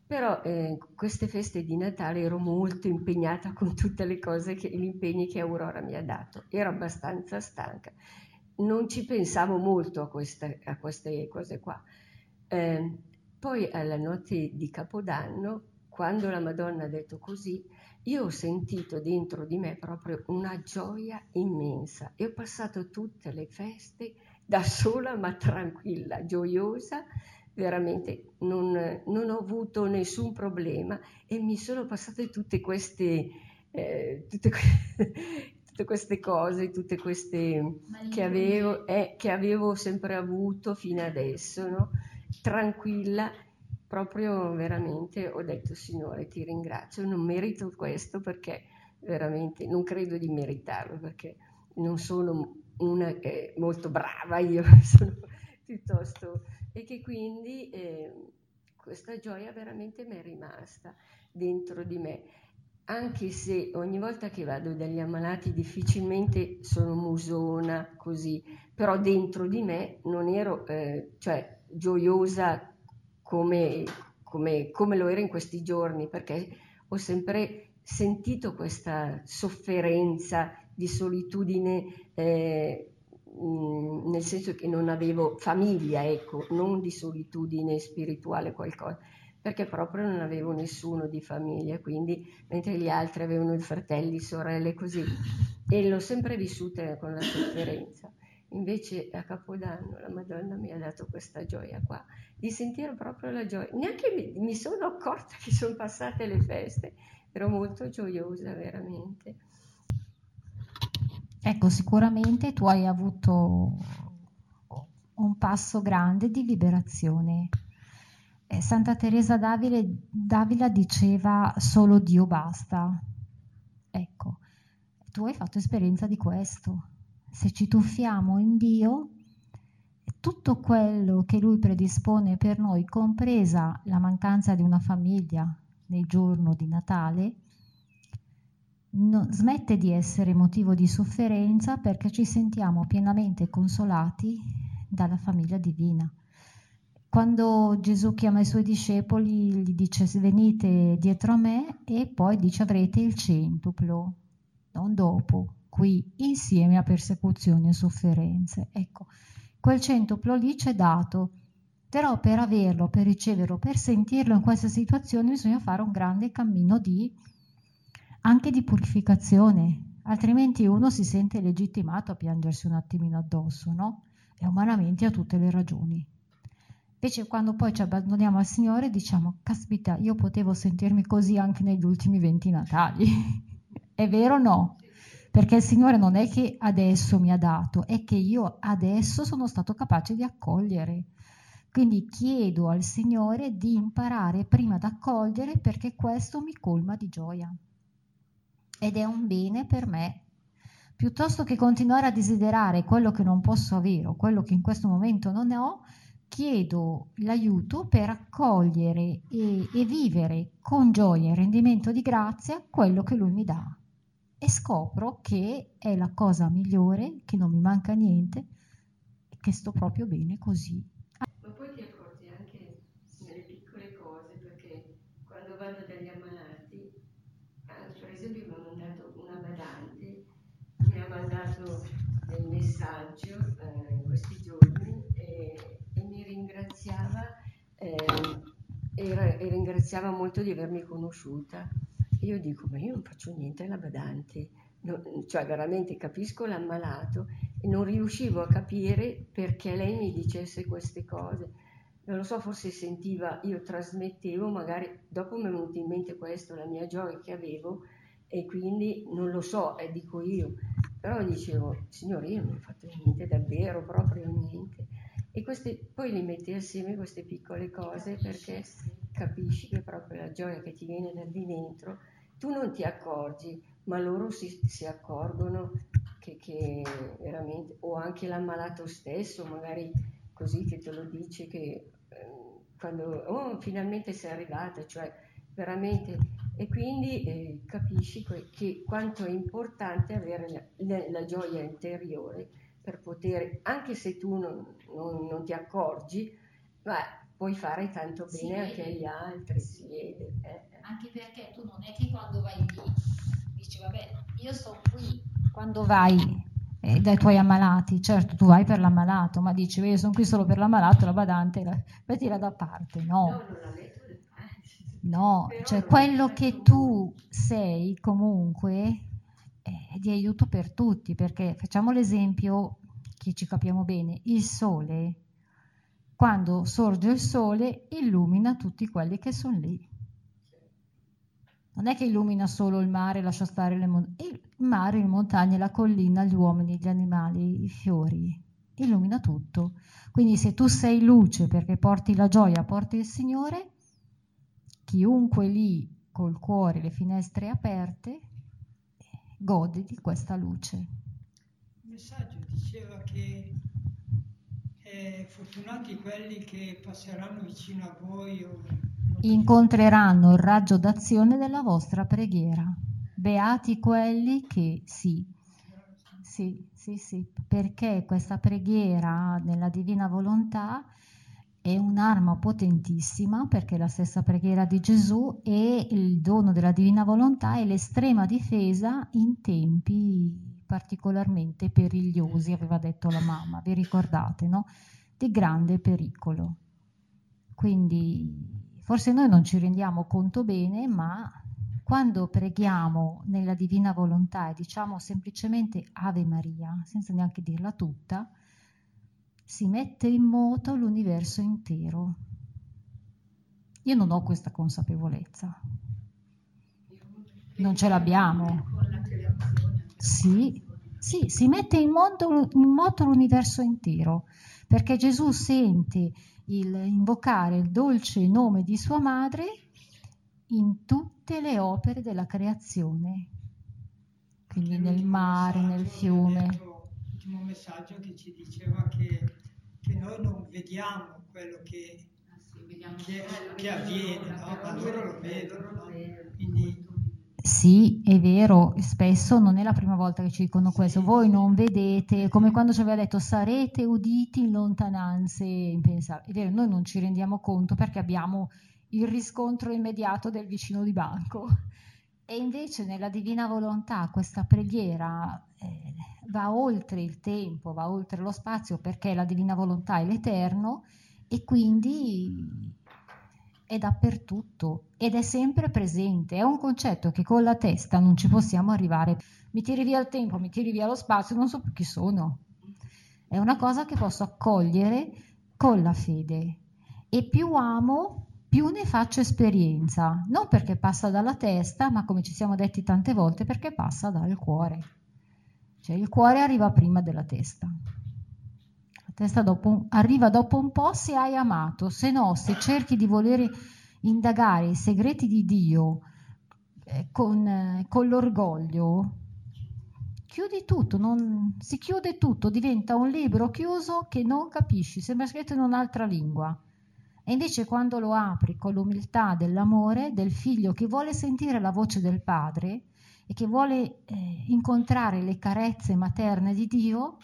Però eh, queste feste di Natale ero molto impegnata con tutte le cose, che, gli impegni che Aurora mi ha dato. Ero abbastanza stanca. Non ci pensavo molto a, questa, a queste cose qua. Eh, poi alla notte di Capodanno, quando la Madonna ha detto così, io ho sentito dentro di me proprio una gioia immensa e ho passato tutte le feste da sola ma tranquilla, gioiosa, veramente non, non ho avuto nessun problema e mi sono passate tutte queste, eh, tutte, que- tutte queste cose, tutte queste che avevo, eh, che avevo sempre avuto fino adesso, no? Tranquilla, proprio veramente ho detto Signore ti ringrazio, non merito questo perché veramente non credo di meritarlo perché non sono una che è molto brava, io sono piuttosto, e che quindi eh, questa gioia veramente mi è rimasta dentro di me, anche se ogni volta che vado dagli ammalati difficilmente sono musona così, però dentro di me non ero eh, cioè gioiosa come, come, come lo ero in questi giorni, perché ho sempre sentito questa sofferenza di solitudine, eh, mh, nel senso che non avevo famiglia, ecco, non di solitudine spirituale qualcosa, perché proprio non avevo nessuno di famiglia, quindi mentre gli altri avevano i fratelli, sorelle, così, e l'ho sempre vissuta con la sofferenza. Invece a Capodanno la Madonna mi ha dato questa gioia qua, di sentire proprio la gioia. Neanche mi, mi sono accorta che sono passate le feste, ero molto gioiosa veramente. Ecco, sicuramente tu hai avuto un passo grande di liberazione. Eh, Santa Teresa d'Avila, d'Avila diceva solo Dio basta. Ecco, tu hai fatto esperienza di questo. Se ci tuffiamo in Dio, tutto quello che Lui predispone per noi, compresa la mancanza di una famiglia nel giorno di Natale, no, smette di essere motivo di sofferenza perché ci sentiamo pienamente consolati dalla famiglia divina. Quando Gesù chiama i suoi discepoli, gli dice venite dietro a me e poi dice avrete il centuplo, non dopo, qui insieme a persecuzioni e sofferenze. Ecco, quel centuplo lì c'è dato, però per averlo, per riceverlo, per sentirlo in questa situazione bisogna fare un grande cammino di anche di purificazione, altrimenti uno si sente legittimato a piangersi un attimino addosso, no? E umanamente ha tutte le ragioni. Invece quando poi ci abbandoniamo al Signore diciamo, caspita, io potevo sentirmi così anche negli ultimi venti Natali. È vero o no? Perché il Signore non è che adesso mi ha dato, è che io adesso sono stato capace di accogliere. Quindi chiedo al Signore di imparare prima ad accogliere perché questo mi colma di gioia. Ed è un bene per me. Piuttosto che continuare a desiderare quello che non posso avere o quello che in questo momento non ne ho, chiedo l'aiuto per accogliere e, e vivere con gioia e rendimento di grazia quello che Lui mi dà. E scopro che è la cosa migliore, che non mi manca niente e che sto proprio bene così. Ma poi ti accorgi anche nelle piccole cose, perché quando vado dagli ammalati, eh, per esempio mi ha mandato una badante, mi ha mandato del messaggio eh, in questi giorni e, e mi ringraziava eh, e, e ringraziava molto di avermi conosciuta. Io dico, ma io non faccio niente alla badante, no, cioè veramente capisco l'ammalato e non riuscivo a capire perché lei mi dicesse queste cose. Non lo so, forse sentiva, io trasmettevo, magari dopo mi è venuto in mente questo, la mia gioia che avevo, e quindi non lo so, eh, dico io, però dicevo, Signore, io non ho fatto niente, davvero, proprio niente. E queste, poi li metti assieme queste piccole cose perché capisci che proprio la gioia che ti viene da di dentro, tu non ti accorgi, ma loro si, si accorgono che, che veramente, o anche l'ammalato stesso, magari così che te lo dice, che eh, quando, oh, finalmente sei arrivata, cioè veramente, e quindi eh, capisci que- che quanto è importante avere la, la, la gioia interiore per poter, anche se tu non, non, non ti accorgi, ma puoi fare tanto bene Si anche vede. agli altri, si vede. Eh. Anche perché tu non è che quando vai lì dici vabbè, io sono qui. Quando vai eh, dai tuoi ammalati, certo tu vai per l'ammalato, ma dici io sono qui solo per l'ammalato, la badante la, mettila da parte, no. No, non la metto da parte. No, Però cioè non quello la che metto tu sei comunque è di aiuto per tutti, perché facciamo l'esempio che ci capiamo bene, il sole, quando sorge il sole illumina tutti quelli che sono lì. Non è che illumina solo il mare, lascia stare le montagne, il mare, le montagne, la collina, gli uomini, gli animali, i fiori, illumina tutto. Quindi se tu sei luce perché porti la gioia, porti il Signore, chiunque lì col cuore, le finestre aperte, gode di questa luce. Il messaggio diceva che eh, fortunati quelli che passeranno vicino a voi o incontreranno il raggio d'azione della vostra preghiera. Beati quelli che sì, sì, sì, sì, perché questa preghiera nella divina volontà è un'arma potentissima, perché la stessa preghiera di Gesù e il dono della divina volontà è l'estrema difesa in tempi particolarmente perigliosi, aveva detto la mamma, vi ricordate, no? Di grande pericolo. Quindi forse noi non ci rendiamo conto bene, ma quando preghiamo nella divina volontà e diciamo semplicemente Ave Maria, senza neanche dirla tutta, si mette in moto l'universo intero. Io non ho questa consapevolezza. Non ce l'abbiamo. Sì, sì, si mette in moto, in moto l'universo intero, perché Gesù sente il invocare il dolce nome di sua madre in tutte le opere della creazione, quindi nel mare, nel fiume. L'ultimo messaggio che ci diceva che, che noi non vediamo quello che, che, che avviene, no? Ma loro lo vedono, no? Quindi sì, è vero, spesso non è la prima volta che ci dicono questo, voi non vedete, come quando ci aveva detto sarete uditi in lontananze impensabili. È vero, noi non ci rendiamo conto perché abbiamo il riscontro immediato del vicino di banco. E invece nella divina volontà questa preghiera eh, va oltre il tempo, va oltre lo spazio, perché la divina volontà è l'eterno e quindi è dappertutto ed è sempre presente. È un concetto che con la testa non ci possiamo arrivare. Mi tiri via il tempo, mi tiri via lo spazio, non so più chi sono. È una cosa che posso accogliere con la fede. E più amo, più ne faccio esperienza. Non perché passa dalla testa, ma come ci siamo detti tante volte, perché passa dal cuore. Cioè il cuore arriva prima della testa. Testa dopo, arriva dopo un po' se hai amato, se no, se cerchi di volere indagare i segreti di Dio eh, con, eh, con l'orgoglio, chiudi tutto, non, si chiude tutto, diventa un libro chiuso che non capisci, sembra scritto in un'altra lingua. E invece quando lo apri con l'umiltà dell'amore, del figlio che vuole sentire la voce del padre e che vuole eh, incontrare le carezze materne di Dio,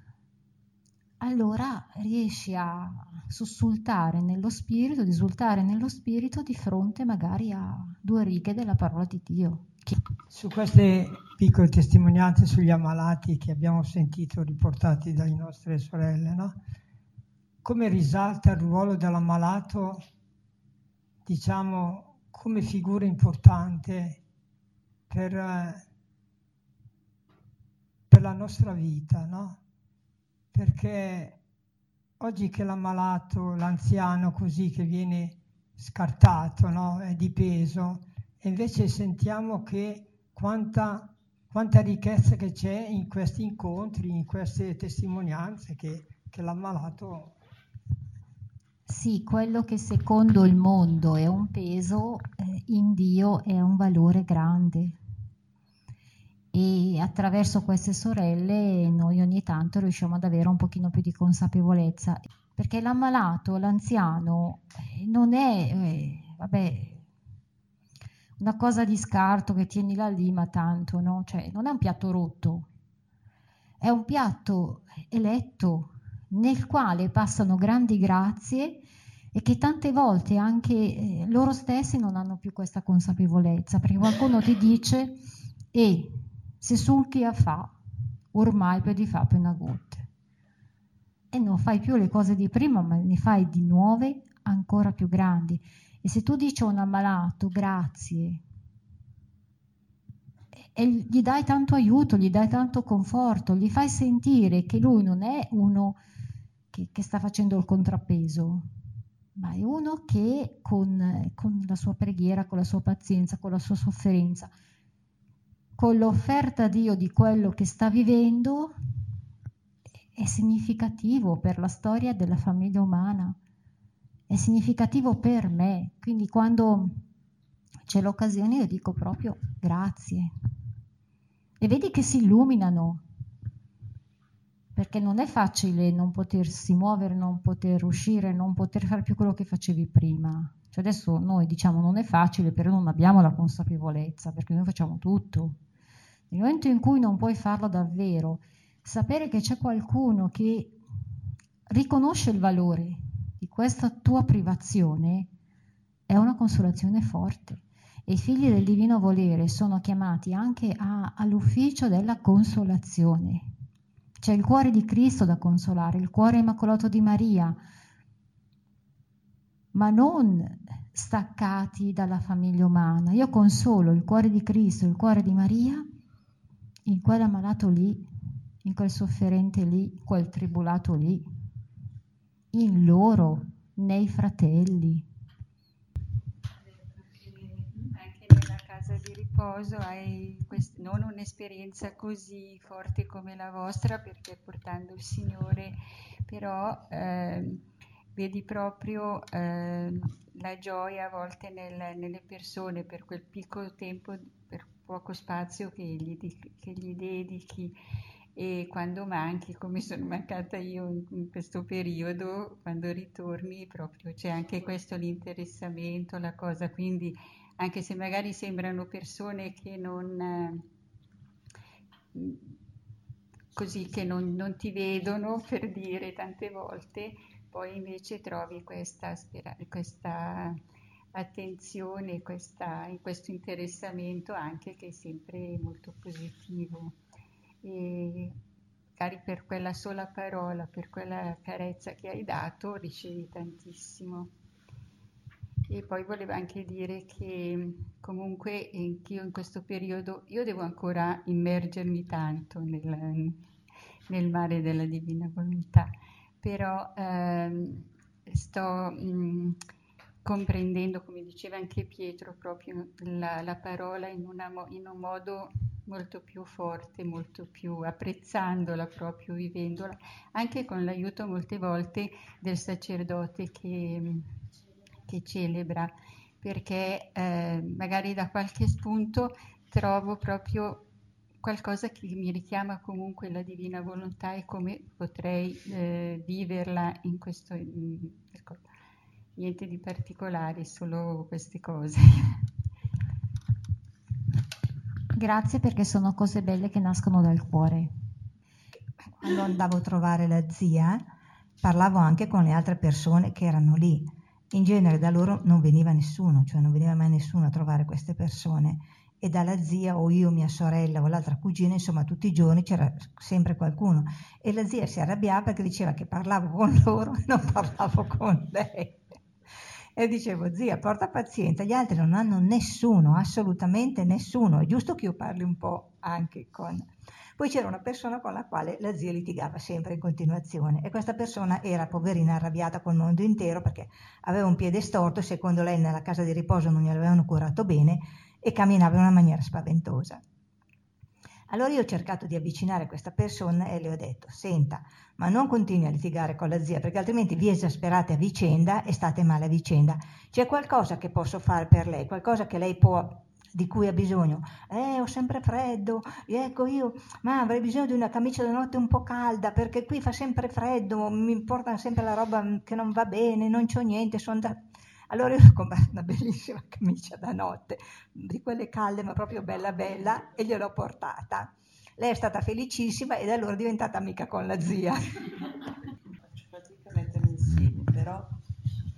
allora riesci a sussultare nello spirito, di esultare nello spirito di fronte magari a due righe della parola di Dio. Che... Su queste piccole testimonianze sugli ammalati che abbiamo sentito riportati dalle nostre sorelle, no? Come risalta il ruolo dell'ammalato, diciamo, come figura importante per, per la nostra vita, no? Perché oggi che l'ammalato, l'anziano così che viene scartato, no? È di peso, e invece sentiamo che quanta, quanta ricchezza che c'è in questi incontri, in queste testimonianze che, che l'ammalato... Sì, quello che secondo il mondo è un peso, eh, in Dio è un valore grande. E attraverso queste sorelle noi ogni tanto riusciamo ad avere un pochino più di consapevolezza, perché l'ammalato, l'anziano, non è, eh, vabbè, una cosa di scarto che tieni là lì, ma tanto, no? Cioè, non è un piatto rotto, è un piatto eletto, nel quale passano grandi grazie e che tante volte anche eh, loro stessi non hanno più questa consapevolezza, perché qualcuno ti dice e se sul chi fa ormai poi ti fa più una gutta e non fai più le cose di prima, ma ne fai di nuove ancora più grandi. E se tu dici a un ammalato grazie e gli dai tanto aiuto, gli dai tanto conforto, gli fai sentire che lui non è uno che, che sta facendo il contrappeso, ma è uno che con, con la sua preghiera, con la sua pazienza, con la sua sofferenza, con l'offerta a Dio di quello che sta vivendo, è significativo per la storia della famiglia umana, è significativo per me. Quindi quando c'è l'occasione io dico proprio grazie. E vedi che si illuminano, perché non è facile non potersi muovere, non poter uscire, non poter fare più quello che facevi prima. Cioè adesso noi diciamo non è facile, però non abbiamo la consapevolezza, perché noi facciamo tutto. Nel momento in cui non puoi farlo davvero, sapere che c'è qualcuno che riconosce il valore di questa tua privazione è una consolazione forte. E i figli del divino volere sono chiamati anche a, all'ufficio della consolazione. C'è il cuore di Cristo da consolare, il cuore immacolato di Maria, ma non staccati dalla famiglia umana. Io consolo il cuore di Cristo, il cuore di Maria, in quell'ammalato lì, in quel sofferente lì, quel tribolato lì, in loro, nei fratelli. Anche nella casa di riposo hai quest- non un'esperienza così forte come la vostra, perché portando il Signore, però eh, vedi proprio eh, la gioia a volte nel, nelle persone per quel piccolo tempo, per poco spazio che gli, che gli dedichi. E quando manchi, come sono mancata io in, in questo periodo, quando ritorni proprio c'è anche questo l'interessamento, la cosa, quindi anche se magari sembrano persone che non eh, così che non, non ti vedono, per dire, tante volte, poi invece trovi questa, spera- questa attenzione, questa, questo interessamento anche che è sempre molto positivo. E magari per quella sola parola, per quella carezza che hai dato, ricevi tantissimo. E poi volevo anche dire che comunque anch'io in questo periodo, io devo ancora immergermi tanto nel, nel mare della divina volontà, però ehm, sto mh, comprendendo, come diceva anche Pietro, proprio la, la parola in, una, in un modo molto più forte, molto più apprezzandola, proprio vivendola, anche con l'aiuto molte volte del sacerdote che, che celebra, perché eh, magari da qualche spunto trovo proprio qualcosa che mi richiama comunque la divina volontà e come potrei eh, viverla in questo, in, ecco, niente di particolare, solo queste cose. Grazie, perché sono cose belle che nascono dal cuore. Quando andavo a trovare la zia, parlavo anche con le altre persone che erano lì. In genere da loro non veniva nessuno, cioè non veniva mai nessuno a trovare queste persone. E dalla zia o io, mia sorella o l'altra cugina, insomma tutti i giorni c'era sempre qualcuno. E la zia si arrabbiava perché diceva che parlavo con loro e non parlavo con lei. E dicevo, zia, porta pazienza, gli altri non hanno nessuno, assolutamente nessuno, è giusto che io parli un po' anche con... Poi c'era una persona con la quale la zia litigava sempre in continuazione e questa persona era poverina arrabbiata col mondo intero perché aveva un piede storto e secondo lei nella casa di riposo non gliel'avevano curato bene e camminava in una maniera spaventosa. Allora io ho cercato di avvicinare questa persona e le ho detto, senta, ma non continui a litigare con la zia perché altrimenti vi esasperate a vicenda e state male a vicenda. C'è qualcosa che posso fare per lei, qualcosa che lei può, di cui ha bisogno? Eh, ho sempre freddo, ecco io, ma avrei bisogno di una camicia da notte un po' calda perché qui fa sempre freddo, mi portano sempre la roba che non va bene, non c'ho niente, sono da... Allora io ho comprato una bellissima camicia da notte, di quelle calde ma proprio bella bella, e gliel'ho portata. Lei è stata felicissima e da allora è diventata amica con la zia. Faccio fatica a mettermi insieme, però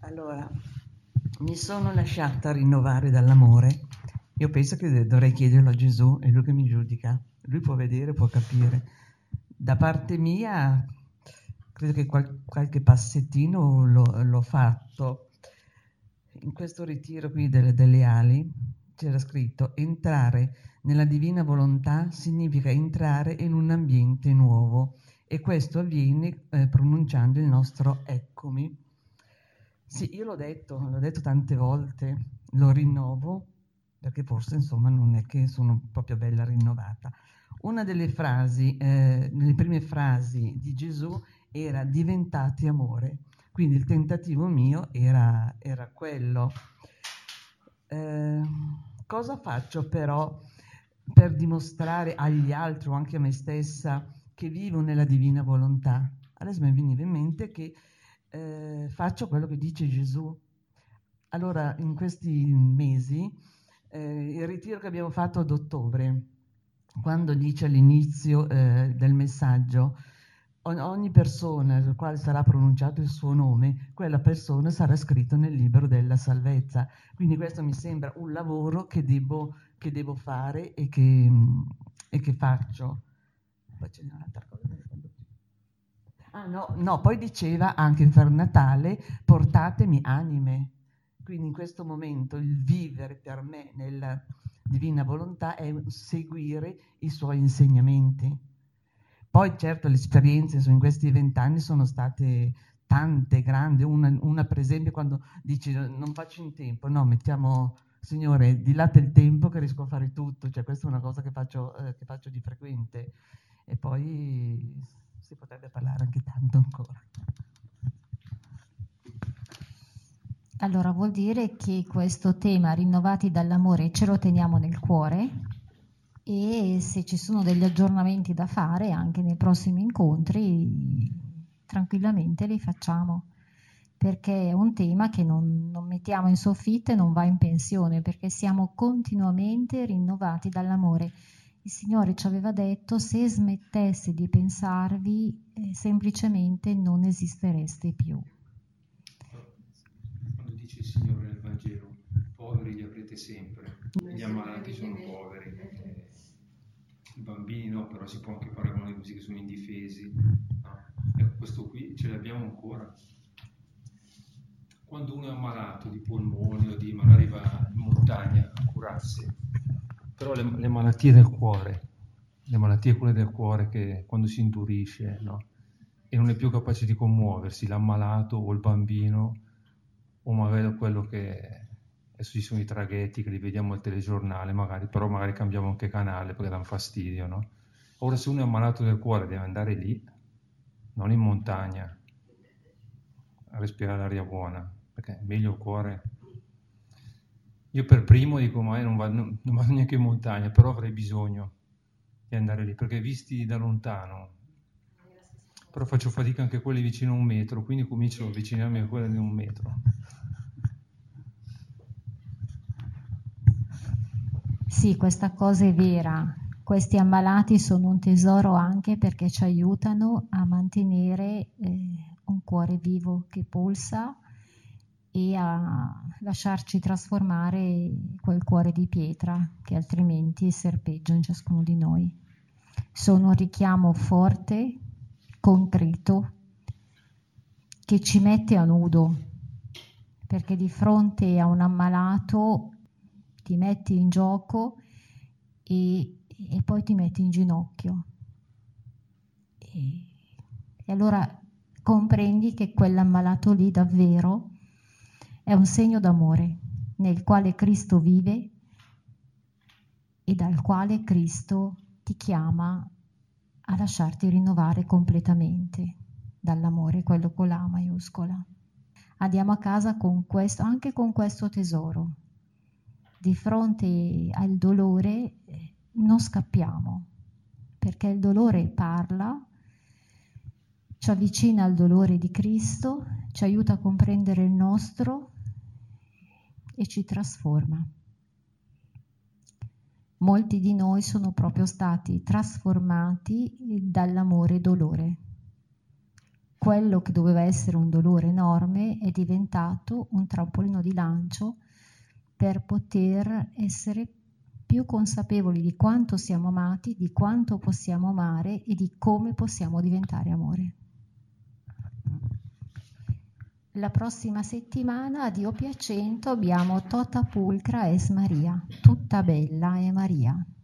Allora, mi sono lasciata rinnovare dall'amore. Io penso che dovrei chiederlo a Gesù, è lui che mi giudica. Lui può vedere, può capire. Da parte mia, credo che qual- qualche passettino l'ho, l'ho fatto. In questo ritiro qui delle, delle ali c'era scritto: entrare nella divina volontà significa entrare in un ambiente nuovo, e questo avviene eh, pronunciando il nostro eccomi. Sì, io l'ho detto, l'ho detto tante volte, lo rinnovo, perché forse insomma non è che sono proprio bella rinnovata. Una delle frasi, eh, nelle prime frasi di Gesù era diventati amore, quindi il tentativo mio era, era quello. Eh, cosa faccio però per dimostrare agli altri o anche a me stessa che vivo nella divina volontà? Adesso mi veniva in mente che eh, faccio quello che dice Gesù. Allora, in questi mesi, eh, il ritiro che abbiamo fatto ad ottobre, quando dice all'inizio eh, del messaggio, ogni persona nel quale sarà pronunciato il suo nome, quella persona sarà scritta nel libro della salvezza. Quindi questo mi sembra un lavoro che devo, che devo fare e che, e che faccio. Poi c'è un'altra cosa. Ah, no, no, poi diceva anche per Natale: portatemi anime. Quindi in questo momento il vivere per me nella divina volontà è seguire i suoi insegnamenti. Poi certo le esperienze in questi vent'anni sono state tante, grandi. Una, una per esempio quando dici non faccio in tempo, no, mettiamo, Signore, dilata il tempo che riesco a fare tutto, cioè questa è una cosa che faccio, eh, che faccio di frequente. E poi si potrebbe parlare anche tanto ancora. Allora vuol dire che questo tema rinnovati dall'amore ce lo teniamo nel cuore, e se ci sono degli aggiornamenti da fare anche nei prossimi incontri tranquillamente li facciamo, perché è un tema che non, non mettiamo in soffitta e non va in pensione, perché siamo continuamente rinnovati dall'amore. Il Signore ci aveva detto: se smetteste di pensarvi, eh, semplicemente non esistereste più. Quando dice il Signore nel Vangelo, poveri li avrete sempre, gli ammalati sono poveri, eh, i bambini no, però si può anche paragonare così, che sono indifesi. No? Ecco, questo qui ce l'abbiamo ancora. Quando uno è ammalato di polmoni o di magari va in montagna a curarsi, però le, le malattie del cuore, le malattie quelle del cuore, che quando si indurisce, no? E non è più capace di commuoversi, l'ammalato o il bambino, o magari quello che adesso ci sono i traghetti che li vediamo al telegiornale, magari, però magari cambiamo anche canale perché danno fastidio, no? Ora se uno è ammalato del cuore deve andare lì, non in montagna, a respirare l'aria buona, perché è meglio il cuore. Io per primo dico, ma io non vado, non, non vado neanche in montagna, però avrei bisogno di andare lì, perché visti da lontano, però faccio fatica anche quelli vicino a un metro, quindi comincio a avvicinarmi a quelli di un metro. Sì, questa cosa è vera. Questi ammalati sono un tesoro anche perché ci aiutano a mantenere eh, un cuore vivo che pulsa e a lasciarci trasformare quel cuore di pietra che altrimenti serpeggia in ciascuno di noi. Sono un richiamo forte, concreto, che ci mette a nudo, perché di fronte a un ammalato ti metti in gioco e, e poi ti metti in ginocchio. E, e allora comprendi che quell'ammalato lì davvero è un segno d'amore nel quale Cristo vive e dal quale Cristo ti chiama a lasciarti rinnovare completamente dall'amore, quello con la maiuscola. Andiamo a casa con questo, anche con questo tesoro. Di fronte al dolore non scappiamo, perché il dolore parla, ci avvicina al dolore di Cristo, ci aiuta a comprendere il nostro e ci trasforma. Molti di noi sono proprio stati trasformati dall'amore dolore. quello che doveva essere un dolore enorme è diventato un trampolino di lancio per poter essere più consapevoli di quanto siamo amati, di quanto possiamo amare e di come possiamo diventare amore. La prossima settimana a Dio piacendo abbiamo Tota Pulcra es Maria, tutta bella è Maria.